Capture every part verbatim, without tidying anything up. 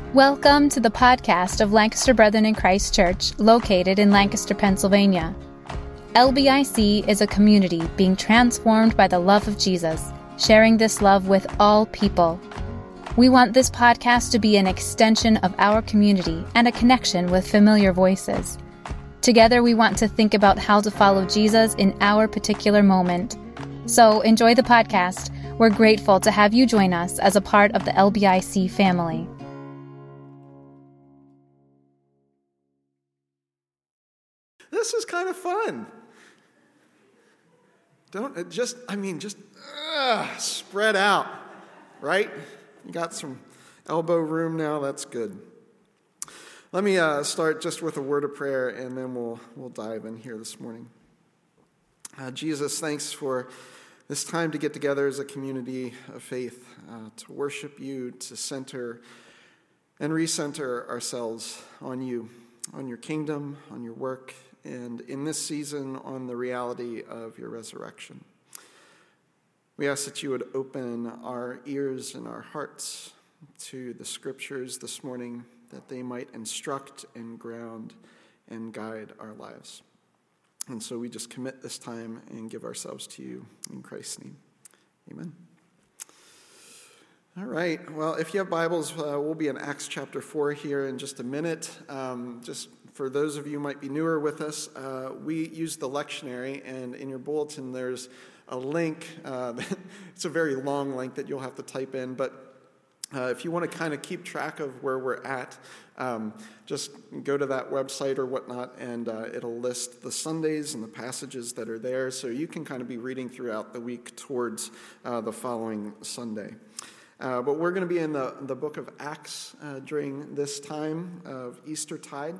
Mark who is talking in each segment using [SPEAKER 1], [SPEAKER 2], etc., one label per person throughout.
[SPEAKER 1] Welcome to the podcast of Lancaster Brethren in Christ Church, located in Lancaster, Pennsylvania. L B I C is a community being transformed by the love of Jesus, sharing this love with all people. We want this podcast to be an extension of our community and a connection with familiar voices. Together, we want to think about how to follow Jesus in our particular moment. So enjoy the podcast. We're grateful to have you join us as a part of the L B I C family.
[SPEAKER 2] This is kind of fun. Don't it just, I mean, just uh, spread out, right? You got some elbow room now. That's good. Let me uh, start just with a word of prayer, and then we'll we'll dive in here this morning. Uh, Jesus, thanks for this time to get together as a community of faith, uh, to worship you, to center and recenter ourselves on you, on your kingdom, on your work, and in this season on the reality of your resurrection. We ask that you would open our ears and our hearts to the scriptures this morning, that they might instruct and ground and guide our lives. And so we just commit this time and give ourselves to you in Christ's name. Amen. All right. Well, if you have Bibles, uh, we'll be in Acts chapter four here in just a minute. Um, just for those of you who might be newer with us, uh, we use the lectionary, and in your bulletin there's a link. Uh, it's a very long link that you'll have to type in, but uh, if you want to kind of keep track of where we're at, um, just go to that website or whatnot, and uh, it'll list the Sundays and the passages that are there, so you can kind of be reading throughout the week towards uh, the following Sunday. Uh, but we're going to be in the, the book of Acts uh, during this time of Eastertide.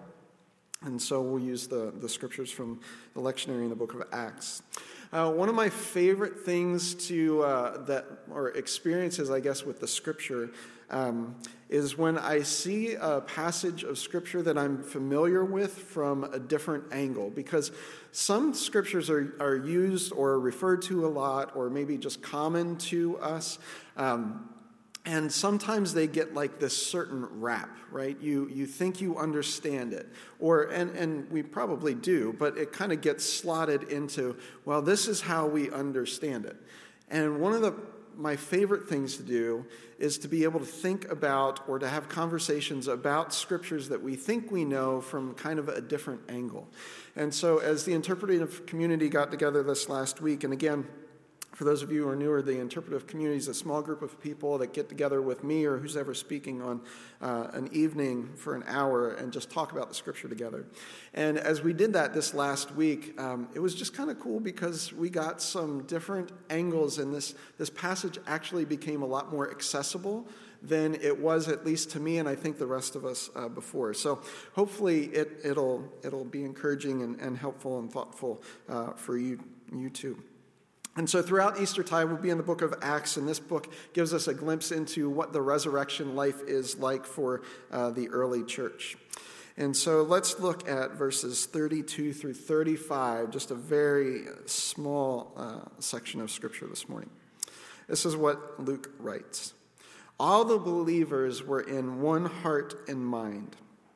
[SPEAKER 2] And so we'll use the, the scriptures from the lectionary in the book of Acts. Uh, one of my favorite things to uh, that or experiences, I guess, with the scripture um, is when I see a passage of scripture that I'm familiar with from a different angle. Because some scriptures are, are used or referred to a lot, or maybe just common to us. Um, And sometimes they get like this certain rap, right? You you think you understand it, or and, and we probably do, but it kind of gets slotted into, well, this is how we understand it. And one of the my favorite things to do is to be able to think about or to have conversations about scriptures that we think we know from kind of a different angle. And so as the interpretive community got together this last week, and again, for those of you who are newer, the interpretive community is a small group of people that get together with me or who's ever speaking on uh, an evening for an hour and just talk about the scripture together. And as we did that this last week, um, it was just kind of cool because we got some different angles, and this, this passage actually became a lot more accessible than it was, at least to me, and I think the rest of us uh, before. So hopefully it, it'll it'll be encouraging and, and helpful and thoughtful uh, for you you too. And so throughout Eastertide, we'll be in the book of Acts, and this book gives us a glimpse into what the resurrection life is like for uh, the early church. And so let's look at verses thirty-two through thirty-five, just a very small uh, section of scripture this morning. This is what Luke writes. All the believers were in one heart and mind.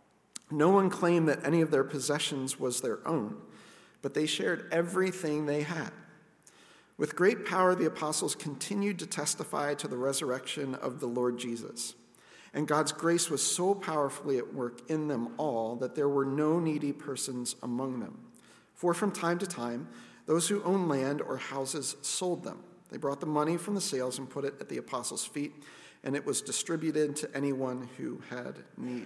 [SPEAKER 2] No one claimed that any of their possessions was their own, but they shared everything they had. With great power, the apostles continued to testify to the resurrection of the Lord Jesus. And God's grace was so powerfully at work in them all that there were no needy persons among them. For from time to time, those who owned land or houses sold them. They brought the money from the sales and put it at the apostles' feet, and it was distributed to anyone who had need.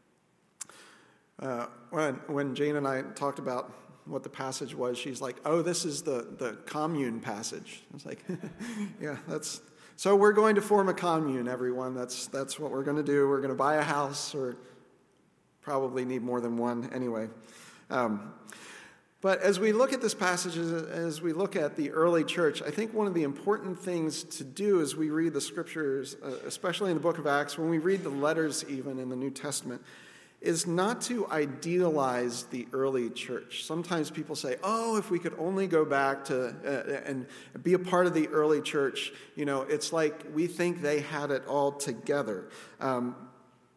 [SPEAKER 2] Uh, when, when Jane and I talked about what the passage was, she's like, oh, this is the, the commune passage. I was like, yeah, that's, so we're going to form a commune, everyone. That's that's what we're going to do. We're going to buy a house, or probably need more than one anyway. Um, but as we look at this passage, as, as we look at the early church, I think one of the important things to do as we read the scriptures, uh, especially in the book of Acts, when we read the letters even in the New Testament, is not to idealize the early church. Sometimes people say, oh, if we could only go back to uh, and be a part of the early church, you know, it's like we think they had it all together. Um,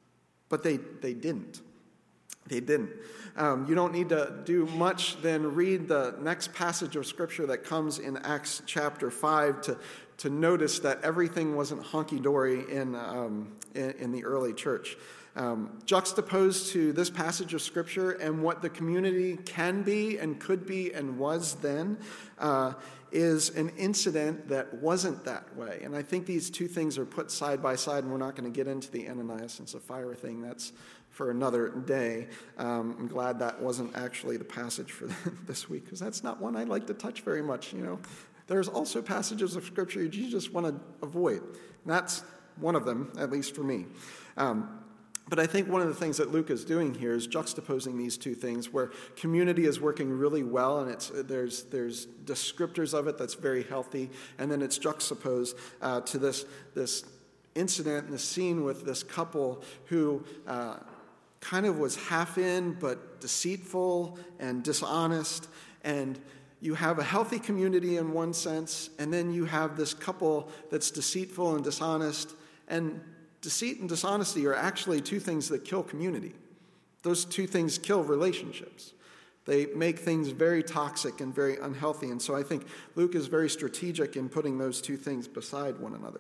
[SPEAKER 2] But they, they didn't. They didn't. Um, you don't need to do much than read the next passage of Scripture that comes in Acts chapter five to, to notice that everything wasn't hunky-dory in, um, in, in the early church. Um, juxtaposed to this passage of Scripture and what the community can be and could be and was then uh, is an incident that wasn't that way. And I think these two things are put side by side, and we're not going to get into the Ananias and Sapphira thing. That's for another day. Um, I'm glad that wasn't actually the passage for this week, because that's not one I like to touch very much. You know, there's also passages of Scripture you just want to avoid. And that's one of them, at least for me. Um, But I think one of the things that Luke is doing here is juxtaposing these two things, where community is working really well, and it's there's there's descriptors of it that's very healthy, and then it's juxtaposed uh, to this this incident and the scene with this couple who uh, kind of was half in but deceitful and dishonest, and you have a healthy community in one sense, and then you have this couple that's deceitful and dishonest, and deceit and dishonesty are actually two things that kill community. Those two things kill relationships. They make things very toxic and very unhealthy. And so I think Luke is very strategic in putting those two things beside one another.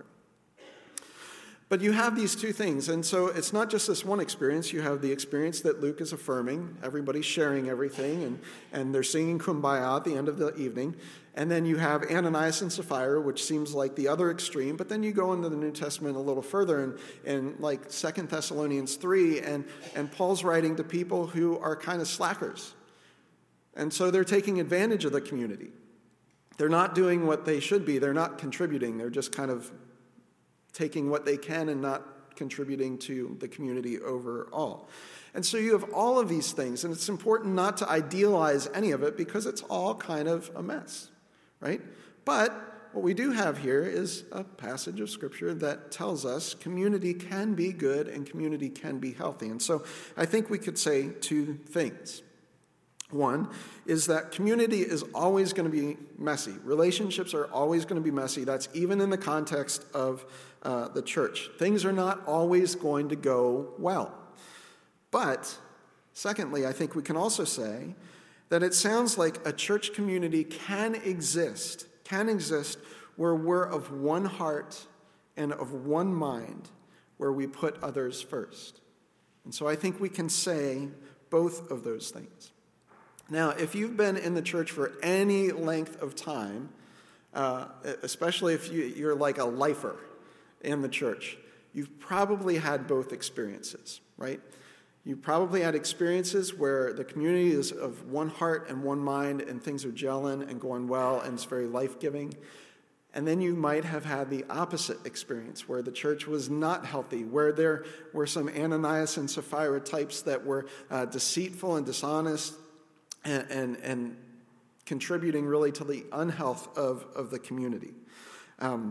[SPEAKER 2] But you have these two things, and so it's not just this one experience. You have the experience that Luke is affirming. Everybody's sharing everything, and, and they're singing Kumbaya at the end of the evening. And then you have Ananias and Sapphira, which seems like the other extreme. But then you go into the New Testament a little further, and, and like Second Thessalonians three, and, and Paul's writing to people who are kind of slackers. And so they're taking advantage of the community. They're not doing what they should be. They're not contributing. They're just kind of taking what they can and not contributing to the community overall. And so you have all of these things, and it's important not to idealize any of it because it's all kind of a mess, right? But what we do have here is a passage of Scripture that tells us community can be good and community can be healthy. And so I think we could say two things. One is that community is always going to be messy. Relationships are always going to be messy. That's even in the context of uh, the church. Things are not always going to go well. But, secondly, I think we can also say that it sounds like a church community can exist, can exist where we're of one heart and of one mind, where we put others first. And so I think we can say both of those things. Now, if you've been in the church for any length of time, uh, especially if you, you're like a lifer in the church, you've probably had both experiences, right? You probably had experiences where the community is of one heart and one mind, and things are gelling and going well, and it's very life-giving. And then you might have had the opposite experience, where the church was not healthy, where there were some Ananias and Sapphira types that were uh, deceitful and dishonest, And, and, and contributing really to the unhealth of, of the community. Um,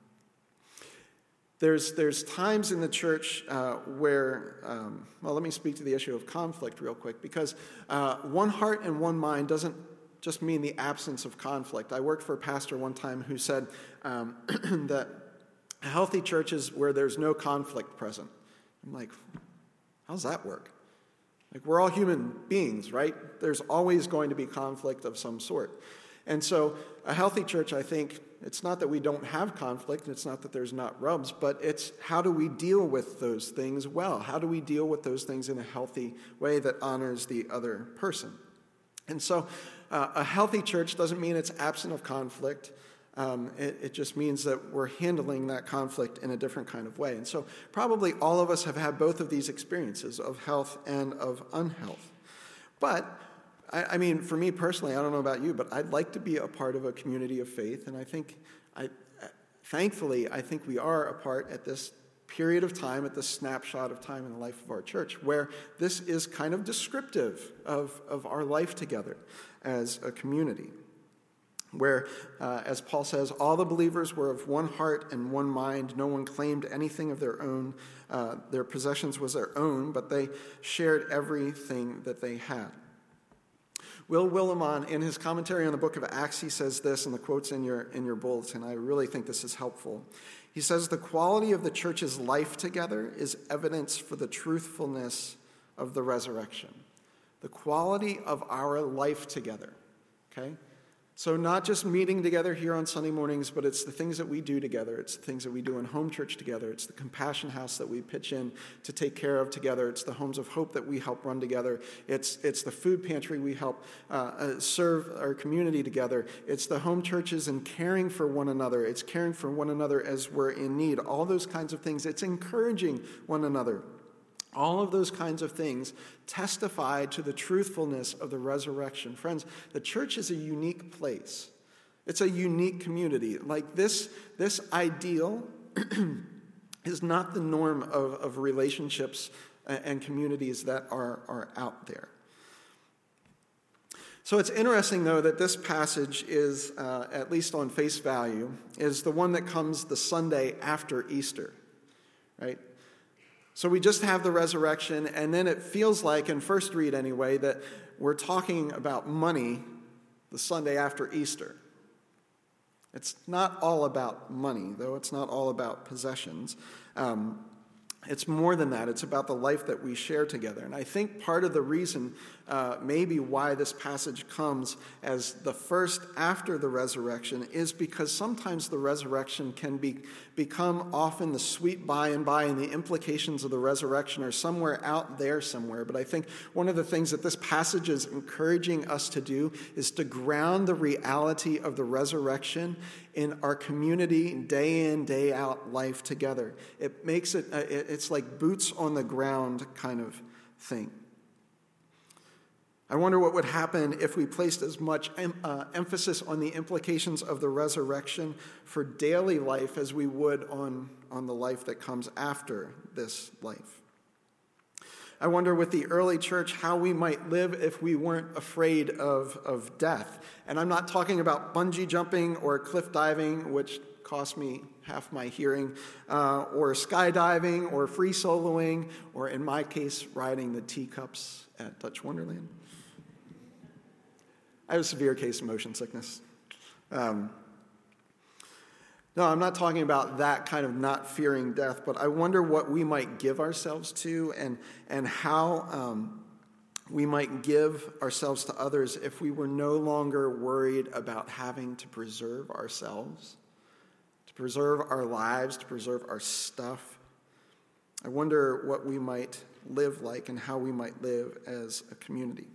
[SPEAKER 2] there's, there's times in the church uh, where, um, well, let me speak to the issue of conflict real quick, because uh, one heart and one mind doesn't just mean the absence of conflict. I worked for a pastor one time who said um, that a healthy church is where there's no conflict present. I'm like, how does that work? Like, we're all human beings, right? There's always going to be conflict of some sort. And so a healthy church, I think, it's not that we don't have conflict, it's not that there's not rubs, but it's how do we deal with those things well? How do we deal with those things in a healthy way that honors the other person? And so uh, a healthy church doesn't mean it's absent of conflict. Um, it, it just means that we're handling that conflict in a different kind of way. And so probably all of us have had both of these experiences of health and of unhealth. But, I, I mean, for me personally, I don't know about you, but I'd like to be a part of a community of faith. And I think, I, thankfully, I think we are a part at this period of time, at this snapshot of time in the life of our church, where this is kind of descriptive of, of our life together as a community. Where, uh, as Paul says, all the believers were of one heart and one mind. No one claimed anything of their own. Uh, their possessions was their own, but they shared everything that they had. Will Willimon, in his commentary on the book of Acts, he says this, and the quote's in your, in your bulletin. I really think this is helpful. He says the quality of the church's life together is evidence for the truthfulness of the resurrection. The quality of our life together, okay? So not just meeting together here on Sunday mornings, but it's the things that we do together. It's the things that we do in home church together. It's the compassion house that we pitch in to take care of together. It's the homes of hope that we help run together. It's it's the food pantry we help uh, uh, serve our community together. It's the home churches and caring for one another. It's caring for one another as we're in need. All those kinds of things. It's encouraging one another. All of those kinds of things testify to the truthfulness of the resurrection. Friends, the church is a unique place. It's a unique community. Like this, this ideal is not the norm of, of relationships and communities that are, are out there. So it's interesting, though, that this passage is, uh, at least on face value, is the one that comes the Sunday after Easter, right? So we just have the resurrection, and then it feels like, in first read anyway, that we're talking about money the Sunday after Easter. It's not all about money, though. It's not all about possessions. Um, it's more than that. It's about the life that we share together. And I think part of the reason uh, maybe why this passage comes as the first after the resurrection is because sometimes the resurrection can be become often the sweet by and by, and the implications of the resurrection are somewhere out there somewhere. But I think one of the things that this passage is encouraging us to do is to ground the reality of the resurrection in our community, day in, day out life together. It makes it, uh, it it's like boots on the ground kind of thing. I wonder what would happen if we placed as much em- uh, emphasis on the implications of the resurrection for daily life as we would on, on the life that comes after this life. I wonder with the early church how we might live if we weren't afraid of, of death. And I'm not talking about bungee jumping or cliff diving, which cost me half my hearing, uh, or skydiving or free soloing, or in my case, riding the teacups at Dutch Wonderland. I have a severe case of motion sickness. Um, no, I'm not talking about that kind of not fearing death, but I wonder what we might give ourselves to and, and how um, we might give ourselves to others if we were no longer worried about having to preserve ourselves, to preserve our lives, to preserve our stuff. I wonder what we might live like and how we might live as a community.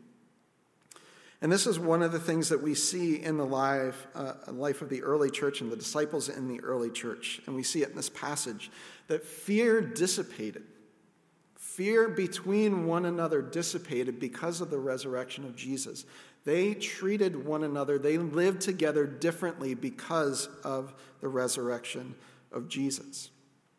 [SPEAKER 2] And this is one of the things that we see in the life, uh, life of the early church and the disciples in the early church. And we see it in this passage, that fear dissipated. Fear between one another dissipated because of the resurrection of Jesus. They treated one another, they lived together differently because of the resurrection of Jesus.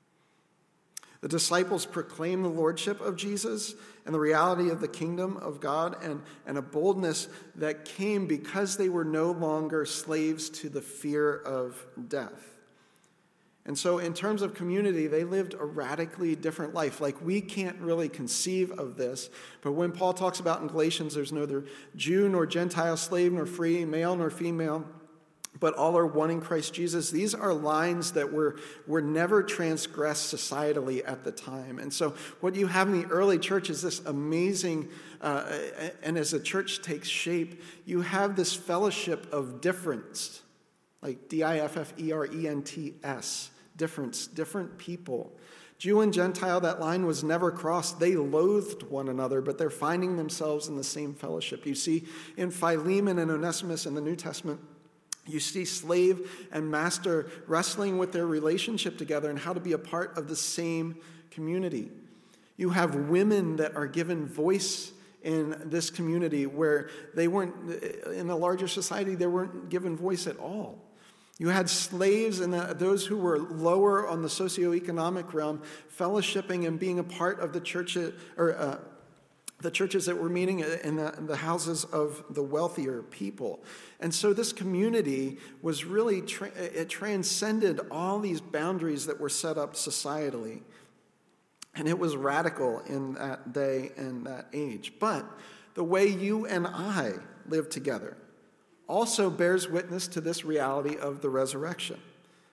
[SPEAKER 2] The disciples proclaimed the lordship of Jesus and the reality of the kingdom of God, and, and a boldness that came because they were no longer slaves to the fear of death. And so in terms of community, they lived a radically different life. Like, we can't really conceive of this, but when Paul talks about in Galatians, there's neither Jew nor Gentile, slave nor free, male nor female, but all are one in Christ Jesus. These are lines that were, were never transgressed societally at the time. And so what you have in the early church is this amazing, uh, and as the church takes shape, you have this fellowship of difference, like D I F F E R E N T S, difference, different people. Jew and Gentile, that line was never crossed. They loathed one another, but they're finding themselves in the same fellowship. You see in Philemon and Onesimus in the New Testament, you see slave and master wrestling with their relationship together and how to be a part of the same community. You have women that are given voice in this community where they weren't, in the larger society, they weren't given voice at all. You had slaves and the, those who were lower on the socioeconomic realm fellowshipping and being a part of the church, or uh, the churches that were meeting in the, in the houses of the wealthier people. And so this community was really, tra- it transcended all these boundaries that were set up societally. And it was radical in that day and that age. But the way you and I live together also bears witness to this reality of the resurrection.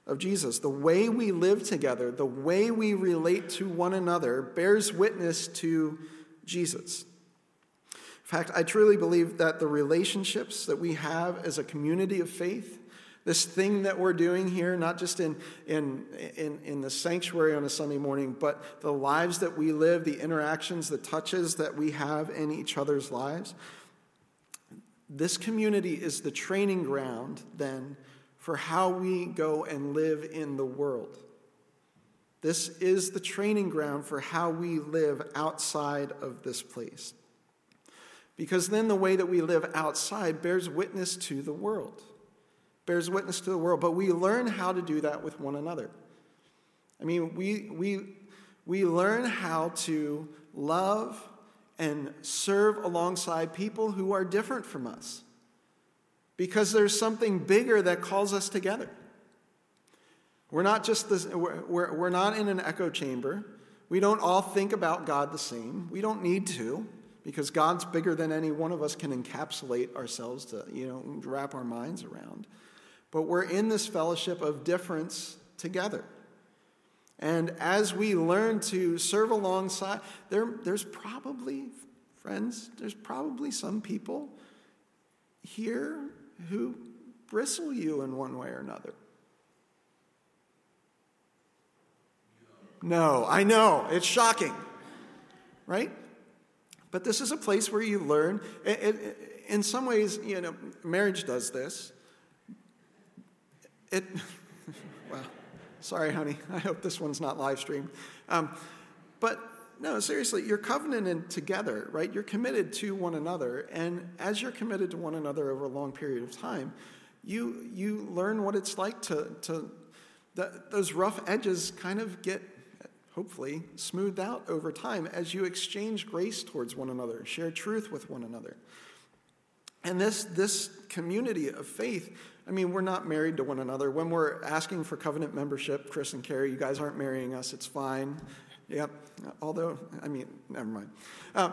[SPEAKER 2] of Jesus. The way we live together, the way we relate to one another, bears witness to Jesus. In fact, I truly believe that the relationships that we have as a community of faith, this thing that we're doing here, not just in, in, in, in the sanctuary on a Sunday morning, but the lives that we live, the interactions, the touches that we have in each other's lives, this community is the training ground then for how we go and live in the world. This is the training ground for how we live outside of this place. Because then the way that we live outside bears witness to the world. Bears witness to the world. But we learn how to do that with one another. I mean, we we we learn how to love and serve alongside people who are different from us. Because there's something bigger that calls us together. We're not just this, we're, we're, we're not in an echo chamber. We don't all think about God the same. We don't need to. Because God's bigger than any one of us can encapsulate ourselves to, you know, wrap our minds around. But we're in this fellowship of difference together. And as we learn to serve alongside, there, there's probably, friends, there's probably some people here who bristle you in one way or another. No, I know, it's shocking, right? But this is a place where you learn. It, it, in some ways, you know, marriage does this. It, well, sorry, honey. I hope this one's not live streamed. Um, but no, seriously, you're covenanted together, right? You're committed to one another, and as you're committed to one another over a long period of time, you you learn what it's like to to the, those rough edges kind of get, hopefully, smoothed out over time as you exchange grace towards one another, share truth with one another. And this, this community of faith, I mean, we're not married to one another. When we're asking for covenant membership, Chris and Carrie, you guys aren't marrying us. It's fine. Yep. Although, I mean, never mind. Uh,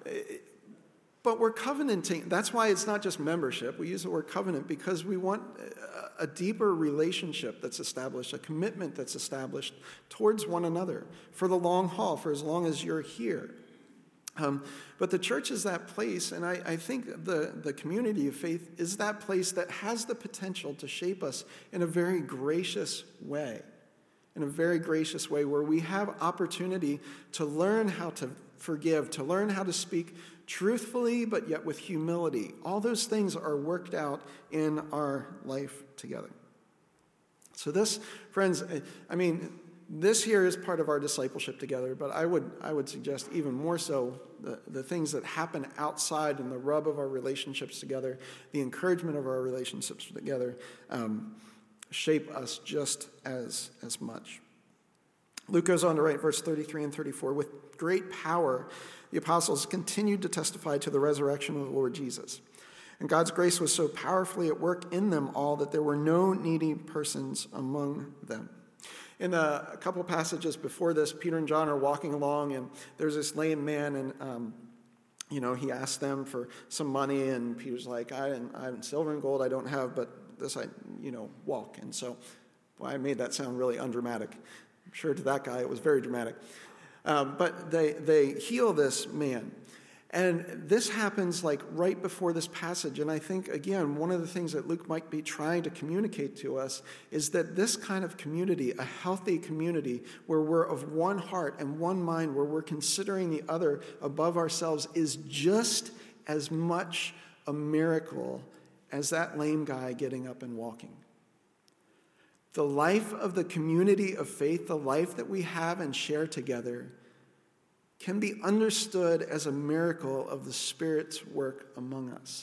[SPEAKER 2] But we're covenanting. That's why it's not just membership. We use the word covenant because we want a deeper relationship that's established, a commitment that's established towards one another for the long haul, for as long as you're here. Um, but the church is that place, and I, I think the, the community of faith is that place that has the potential to shape us in a very gracious way, in a very gracious way where we have opportunity to learn how to forgive, to learn how to speak truthfully, but yet with humility. All those things are worked out in our life together. So this, friends, I mean, this here is part of our discipleship together, but I would I would suggest even more so the, the things that happen outside and the rub of our relationships together, the encouragement of our relationships together, um, shape us just as, as much. Luke goes on to write, verse thirty-three and thirty-four, with great power the apostles continued to testify to the resurrection of the Lord Jesus. And God's grace was so powerfully at work in them all that there were no needy persons among them. In a, a couple of passages before this, Peter and John are walking along, and there's this lame man, and um, you know, he asks them for some money, and Peter's like, I didn't, I have silver and gold I don't have, but this I, you know, walk. And so, well, I made that sound really undramatic. I'm sure to that guy it was very dramatic. Um, but they they heal this man. And this happens like right before this passage. And I think, again, one of the things that Luke might be trying to communicate to us is that this kind of community, a healthy community where we're of one heart and one mind, where we're considering the other above ourselves, is just as much a miracle as that lame guy getting up and walking. The life of the community of faith, the life that we have and share together, can be understood as a miracle of the Spirit's work among us.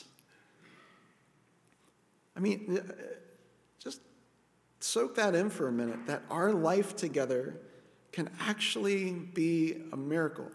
[SPEAKER 2] I mean, just soak that in for a minute, that our life together can actually be a miracle.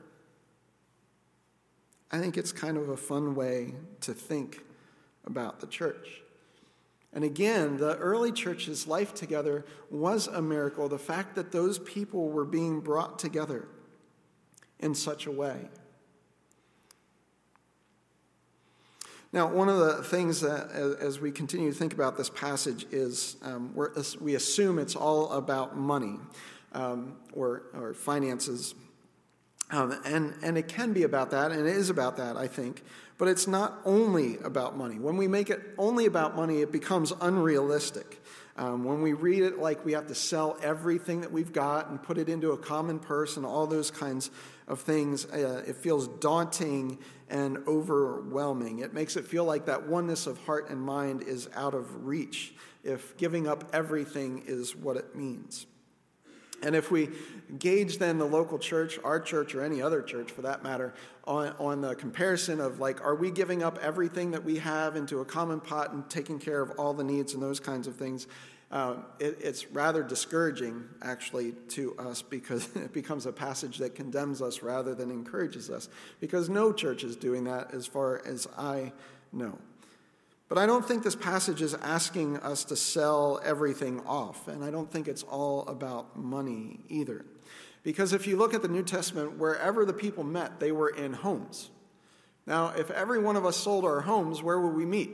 [SPEAKER 2] I think it's kind of a fun way to think about the church. And again, the early church's life together was a miracle. The fact that those people were being brought together in such a way. Now, one of the things that, as, as we continue to think about this passage, is um, we're, we assume it's all about money um, or, or finances. Um, and, and it can be about that, and it is about that, I think. But it's not only about money. When we make it only about money, it becomes unrealistic. Um, when we read it like we have to sell everything that we've got and put it into a common purse and all those kinds of things, uh, it feels daunting and overwhelming. It makes it feel like that oneness of heart and mind is out of reach if giving up everything is what it means. And if we gauge then the local church, our church or any other church for that matter, on, on the comparison of like, are we giving up everything that we have into a common pot and taking care of all the needs and those kinds of things, uh, it, it's rather discouraging actually to us, because it becomes a passage that condemns us rather than encourages us, because no church is doing that as far as I know. But I don't think this passage is asking us to sell everything off, and I don't think it's all about money either. Because if you look at the New Testament, wherever the people met, they were in homes. Now, if every one of us sold our homes, where would we meet?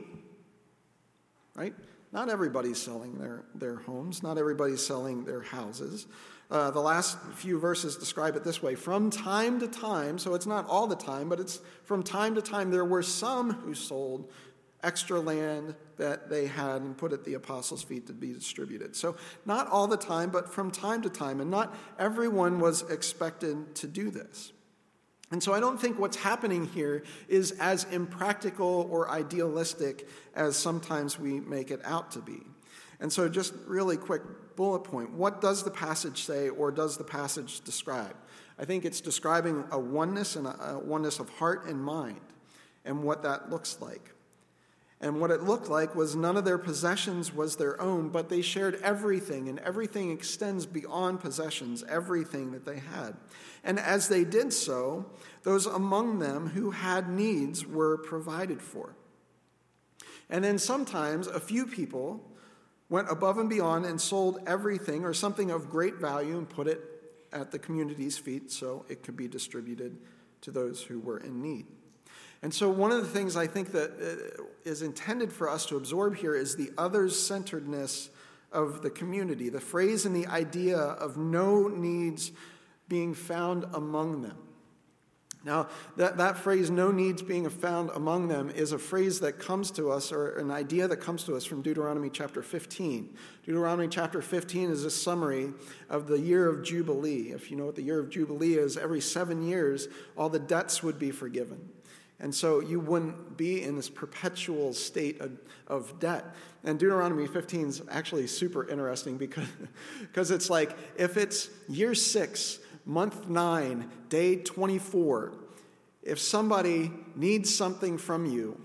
[SPEAKER 2] Right? Not everybody's selling their, their homes. Not everybody's selling their houses. Uh, the last few verses describe it this way. From time to time, so it's not all the time, but it's from time to time, there were some who sold extra land that they had and put at the apostles' feet to be distributed. So not all the time, but from time to time. And not everyone was expected to do this. And so I don't think what's happening here is as impractical or idealistic as sometimes we make it out to be. And so just really quick bullet point. What does the passage say, or does the passage describe? I think it's describing a oneness and a, a oneness of heart and mind and what that looks like. And what it looked like was none of their possessions was their own, but they shared everything, and everything extends beyond possessions, everything that they had. And as they did so, those among them who had needs were provided for. And then sometimes a few people went above and beyond and sold everything or something of great value and put it at the community's feet so it could be distributed to those who were in need. And so one of the things I think that is intended for us to absorb here is the others-centeredness of the community, the phrase and the idea of no needs being found among them. Now, that, that phrase, no needs being found among them, is a phrase that comes to us, or an idea that comes to us from Deuteronomy chapter fifteen. Deuteronomy chapter fifteen is a summary of the year of Jubilee. If you know what the year of Jubilee is, every seven years, all the debts would be forgiven. And so you wouldn't be in this perpetual state of, of debt. And Deuteronomy fifteen is actually super interesting because, because it's like, if it's year six, month nine, day twenty-four, if somebody needs something from you,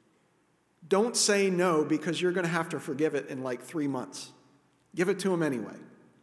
[SPEAKER 2] don't say no, because you're going to have to forgive it in like three months. Give it to them anyway.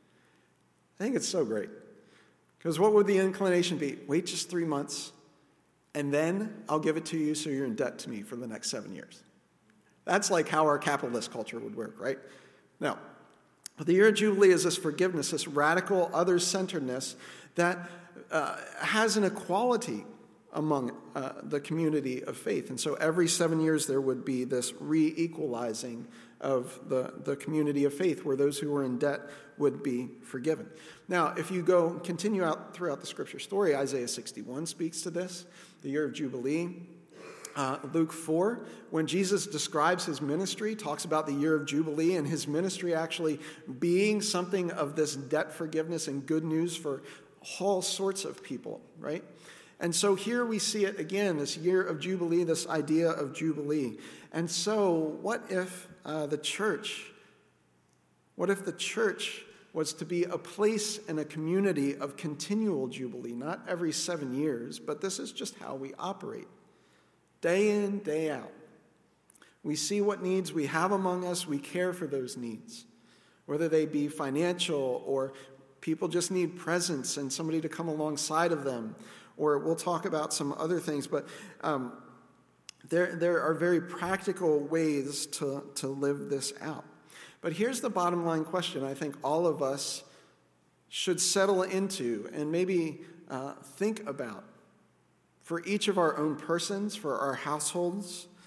[SPEAKER 2] I think it's so great. Because what would the inclination be? Wait just three months. And then I'll give it to you so you're in debt to me for the next seven years. That's like how our capitalist culture would work, right? Now, the year of Jubilee is this forgiveness, this radical others-centeredness that uh, has an equality among uh, the community of faith. And so every seven years there would be this re-equalizing of the, the community of faith, where those who were in debt would be forgiven. Now, if you go continue out throughout the scripture story, Isaiah sixty-one speaks to this, the year of Jubilee. Uh, Luke four, when Jesus describes his ministry, talks about the year of Jubilee and his ministry actually being something of this debt forgiveness and good news for all sorts of people, right? And so here we see it again, this year of Jubilee, this idea of Jubilee. And so what if uh, the church, what if the church was to be a place and a community of continual Jubilee, not every seven years, but this is just how we operate. Day in, day out. We see what needs we have among us, we care for those needs, whether they be financial, or people just need presence and somebody to come alongside of them, or we'll talk about some other things, but um, there, there are very practical ways to, to live this out. But here's the bottom line question I think all of us should settle into and maybe uh, think about for each of our own persons, for our households,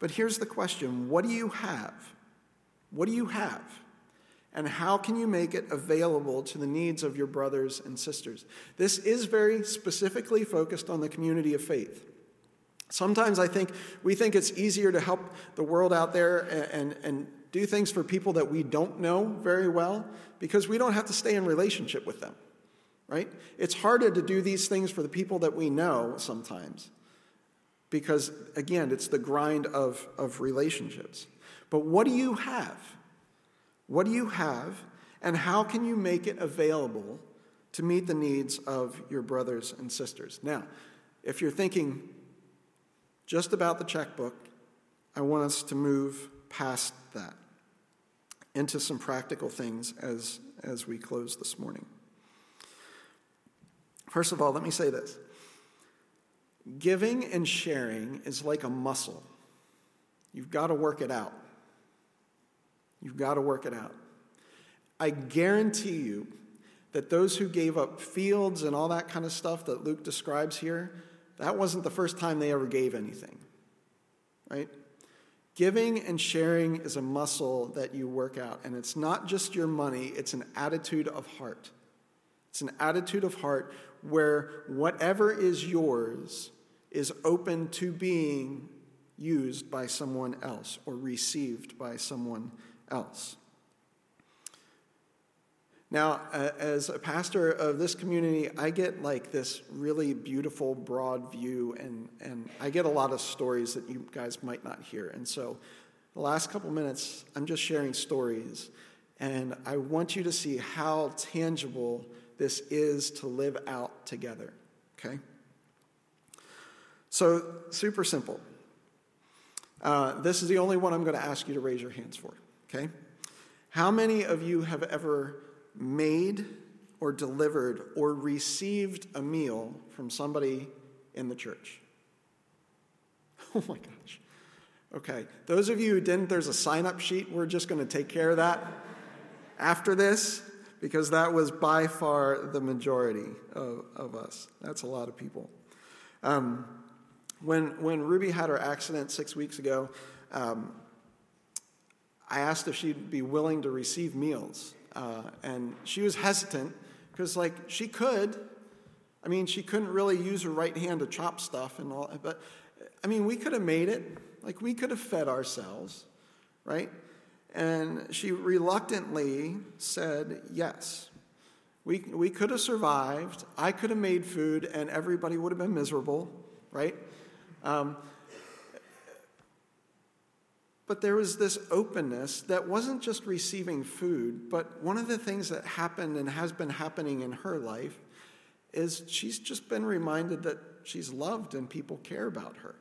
[SPEAKER 2] But here's the question. What do you have? What do you have? And how can you make it available to the needs of your brothers and sisters? This is very specifically focused on the community of faith. Sometimes I think we think it's easier to help the world out there and, and, and do things for people that we don't know very well because we don't have to stay in relationship with them, right? It's harder to do these things for the people that we know sometimes because, again, it's the grind of, of relationships. But what do you have? What do you have, and how can you make it available to meet the needs of your brothers and sisters? Now, if you're thinking just about the checkbook, I want us to move past that into some practical things as, as we close this morning. First of all, let me say this. Giving and sharing is like a muscle. You've got to work it out. You've got to work it out. I guarantee you that those who gave up fields and all that kind of stuff that Luke describes here, that wasn't the first time they ever gave anything, right? Giving and sharing is a muscle that you work out, and it's not just your money, it's an attitude of heart. It's an attitude of heart where whatever is yours is open to being used by someone else or received by someone else. Now, uh, as a pastor of this community, I get like this really beautiful, broad view, and, and I get a lot of stories that you guys might not hear. And so the last couple minutes, I'm just sharing stories, and I want you to see how tangible this is to live out together, okay? So, super simple. Uh, this is the only one I'm going to ask you to raise your hands for, okay? How many of you have ever made or delivered or received a meal from somebody in the church? Oh my gosh. Okay. Those of you who didn't, there's a sign-up sheet. We're just going to take care of that after this because that was by far the majority of, of us. That's a lot of people. Um, when, when Ruby had her accident six weeks ago, um, I asked if she'd be willing to receive meals. Uh, and she was hesitant because, like, she could. I mean, she couldn't really use her right hand to chop stuff and all. But, I mean, we could have made it. Like, we could have fed ourselves, right? And she reluctantly said yes. We, we could have survived. I could have made food, and everybody would have been miserable, right? Um But there was this openness that wasn't just receiving food, but one of the things that happened and has been happening in her life is she's just been reminded that she's loved and people care about her.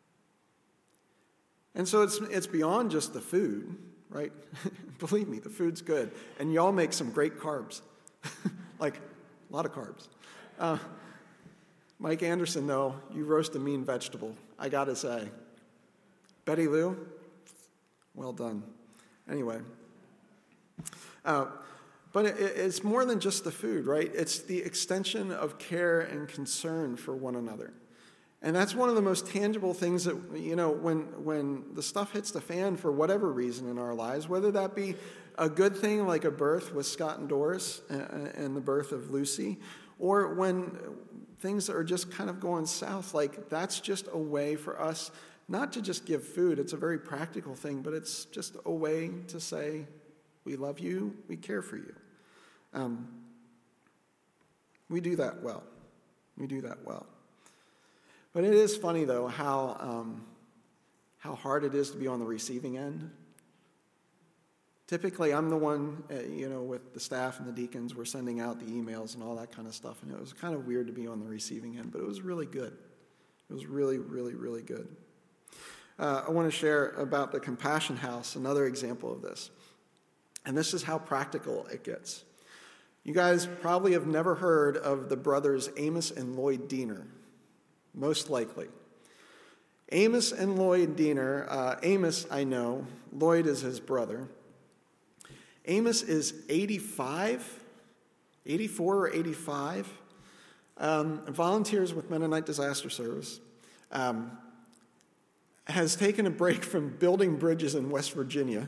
[SPEAKER 2] And so it's it's beyond just the food, right? Believe me, the food's good. And y'all make some great carbs. Like, a lot of carbs. Uh, Mike Anderson, though, you roast a mean vegetable, I gotta say. Betty Lou? Well done. Anyway, uh, but it, it's more than just the food, right? It's the extension of care and concern for one another. And that's one of the most tangible things that, you know, when, when the stuff hits the fan for whatever reason in our lives, whether that be a good thing like a birth with Scott and Doris and, and the birth of Lucy, or when things are just kind of going south, like that's just a way for us not to just give food. It's a very practical thing, but it's just a way to say, we love you, we care for you. Um, we do that well. We do that well. But it is funny, though, how um, how hard it is to be on the receiving end. Typically, I'm the one, uh, you know, with the staff and the deacons, we're sending out the emails and all that kind of stuff, and it was kind of weird to be on the receiving end, but it was really good. It was really, really, really good. Uh, I want to share about the Compassion House, another example of this. And this is how practical it gets. You guys probably have never heard of the brothers Amos and Lloyd Diener, most likely. Amos and Lloyd Diener, uh, Amos I know, Lloyd is his brother. Amos is eighty-five, eighty-four or eighty-five, um, volunteers with Mennonite Disaster Service. Um, has taken a break from building bridges in West Virginia,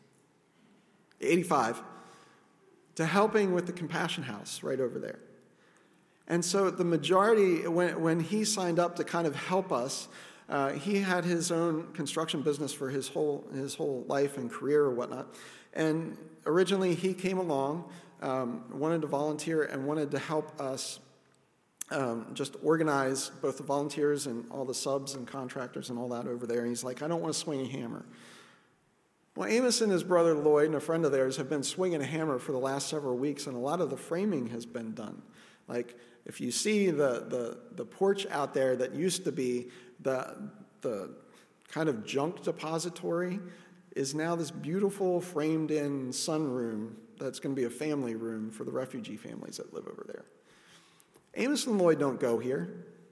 [SPEAKER 2] eighty-five, to helping with the Compassion House right over there. And so the majority, when, when he signed up to kind of help us, uh, he had his own construction business for his whole his whole life and career or whatnot. And originally he came along, um, wanted to volunteer and wanted to help us um, just organize both the volunteers and all the subs and contractors and all that over there. And he's like, I don't want to swing a hammer. Well, Amos and his brother Lloyd and a friend of theirs have been swinging a hammer for the last several weeks, and a lot of the framing has been done. Like, if you see the the, the porch out there that used to be the the kind of junk depository is now this beautiful framed-in sunroom that's going to be a family room for the refugee families that live over there. Amos and Lloyd don't go here.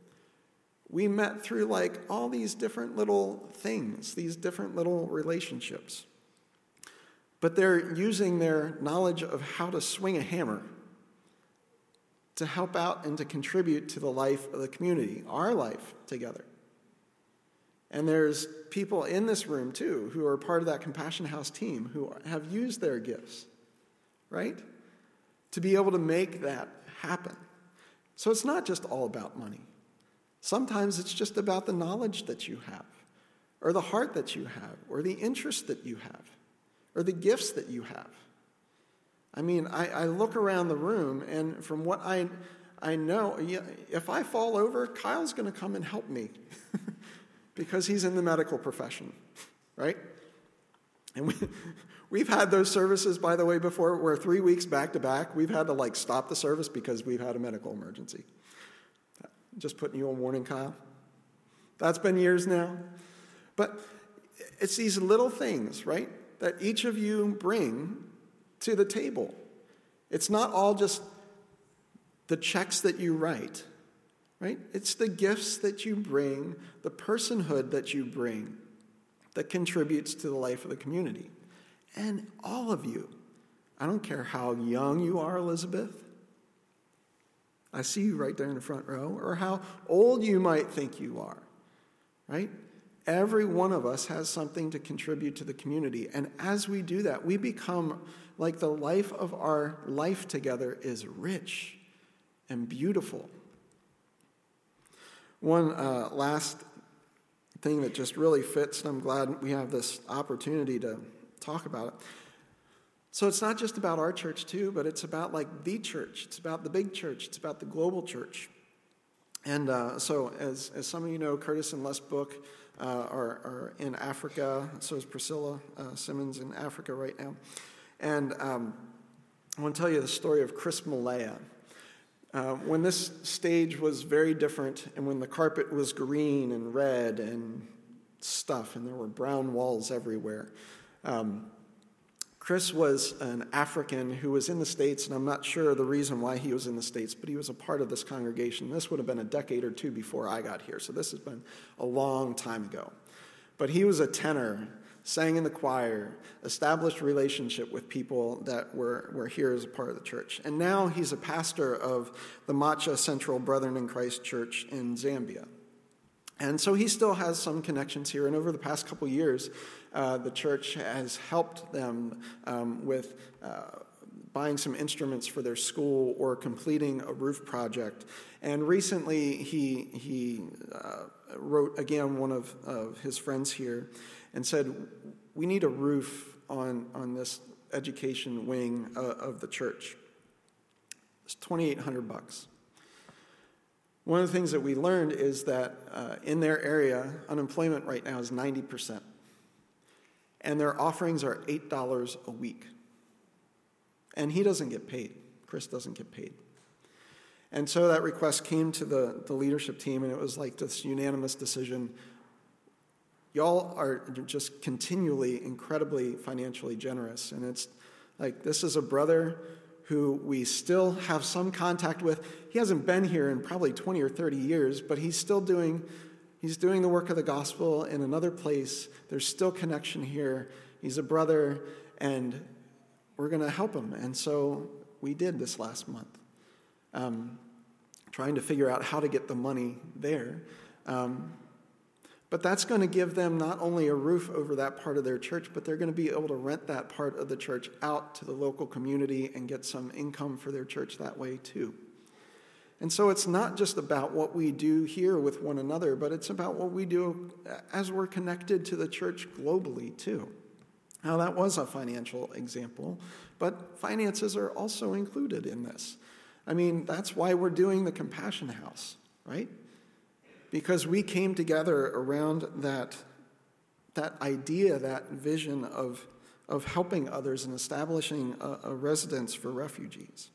[SPEAKER 2] We met through, like, all these different little things, these different little relationships. But they're using their knowledge of how to swing a hammer to help out and to contribute to the life of the community, our life together. And there's people in this room, too, who are part of that Compassion House team who have used their gifts, right, to be able to make that happen. So it's not just all about money. Sometimes it's just about the knowledge that you have, or the heart that you have, or the interest that you have, or the gifts that you have. I mean, I, I look around the room, and from what I I know, if I fall over, Kyle's going to come and help me because he's in the medical profession, right? And we, we've had those services, by the way, before, where three weeks back to back, we've had to, like, stop the service because we've had a medical emergency. Just putting you on warning, Kyle. That's been years now. But it's these little things, right, that each of you bring to the table. It's not all just the checks that you write, right? It's the gifts that you bring, the personhood that you bring that contributes to the life of the community. And all of you, I don't care how young you are, Elizabeth. I see you right there in the front row, or how old you might think you are, right? Every one of us has something to contribute to the community. And as we do that, we become like the life of our life together is rich and beautiful. One uh, last thing that just really fits, and I'm glad we have this opportunity to talk about it. So it's not just about our church too, but it's about like the church. It's about the big church. It's about the global church. And uh, so as, as some of you know, Curtis and Les Book uh, are, are in Africa. So is Priscilla uh, Simmons in Africa right now. And um, I want to tell you the story of Chris Malaya. Uh, when this stage was very different, and when the carpet was green and red and stuff, and there were brown walls everywhere, um, Chris was an African who was in the States, and I'm not sure the reason why he was in the States, but he was a part of this congregation. This would have been a decade or two before I got here, so this has been a long time ago. But he was a tenor, sang in the choir, established relationship with people that were, were here as a part of the church. And now he's a pastor of the Macha Central Brethren in Christ Church in Zambia. And so he still has some connections here. And over the past couple years, uh, the church has helped them um, with uh, buying some instruments for their school or completing a roof project. And recently he he uh, wrote, again, one of, of his friends here and said, we need a roof on, on this education wing uh, of the church. It's twenty-eight hundred bucks. One of the things that we learned is that uh, in their area, unemployment right now is ninety percent. And their offerings are eight dollars a week. And he doesn't get paid. Chris doesn't get paid. And so that request came to the, the leadership team, and it was like this unanimous decision. Y'all are just continually incredibly financially generous. And it's like, this is a brother who we still have some contact with. He hasn't been here in probably twenty or thirty years, but he's still doing, he's doing the work of the gospel in another place. There's still connection here. He's a brother, and we're going to help him. And so we did this last month, um, trying to figure out how to get the money there. Um, But that's going to give them not only a roof over that part of their church, but they're going to be able to rent that part of the church out to the local community and get some income for their church that way too. And so it's not just about what we do here with one another, but it's about what we do as we're connected to the church globally too. Now, that was a financial example, but finances are also included in this. I mean, that's why we're doing the Compassion House, right? Because we came together around that, that idea, that vision of, of helping others and establishing a, a residence for refugees.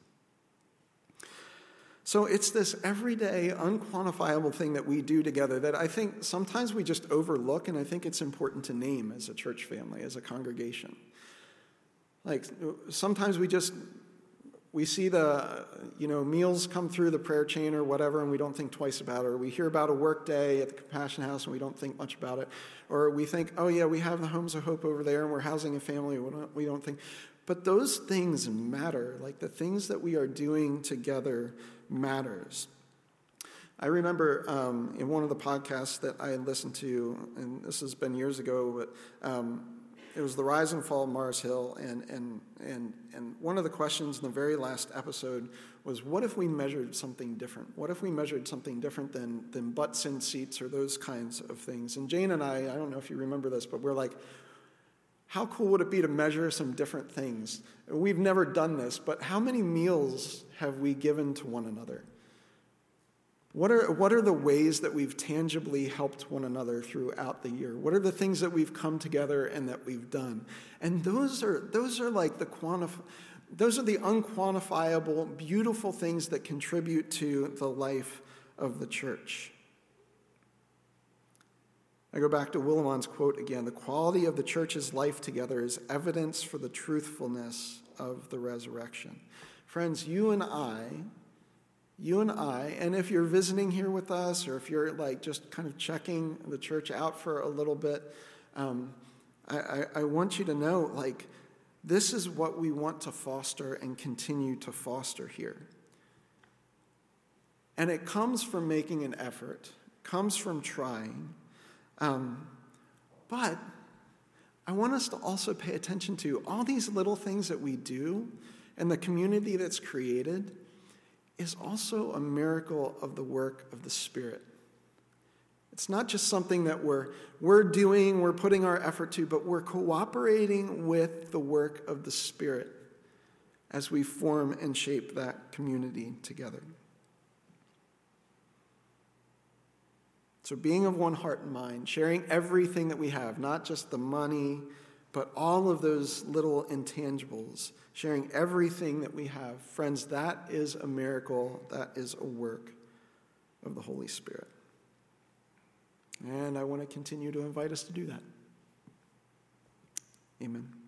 [SPEAKER 2] So it's this everyday, unquantifiable thing that we do together that I think sometimes we just overlook, and I think it's important to name as a church family, as a congregation. Like, sometimes we just, we see the, you know, meals come through the prayer chain or whatever, and we don't think twice about it. Or we hear about a work day at the Compassion House, and we don't think much about it. Or we think, oh yeah, we have the Homes of Hope over there, and we're housing a family. We don't, we don't think. But those things matter. Like, the things that we are doing together matters. I remember um, in one of the podcasts that I listened to, and this has been years ago, but um, it was the Rise and Fall of Mars Hill, and and and and one of the questions in the very last episode was, what if we measured something different? What if we measured something different than than butts in seats or those kinds of things? And Jane and I, I don't know if you remember this, but we're like, how cool would it be to measure some different things? We've never done this, but how many meals have we given to one another? What are, what are the ways that we've tangibly helped one another throughout the year? What are the things that we've come together and that we've done? And those are those are like the quantif- those are the unquantifiable, beautiful things that contribute to the life of the church. I go back to Willimon's quote again. The quality of the church's life together is evidence for the truthfulness of the resurrection. Friends, you and I, you and I, and if you're visiting here with us, or if you're like just kind of checking the church out for a little bit, um, I, I, I want you to know, like, this is what we want to foster and continue to foster here. And it comes from making an effort, comes from trying. Um, but I want us to also pay attention to all these little things that we do and the community that's created is also a miracle of the work of the Spirit. It's not just something that we're, we're doing, we're putting our effort to, but we're cooperating with the work of the Spirit as we form and shape that community together. So being of one heart and mind, sharing everything that we have, not just the money, but all of those little intangibles, sharing everything that we have. Friends, that is a miracle. That is a work of the Holy Spirit. And I want to continue to invite us to do that. Amen.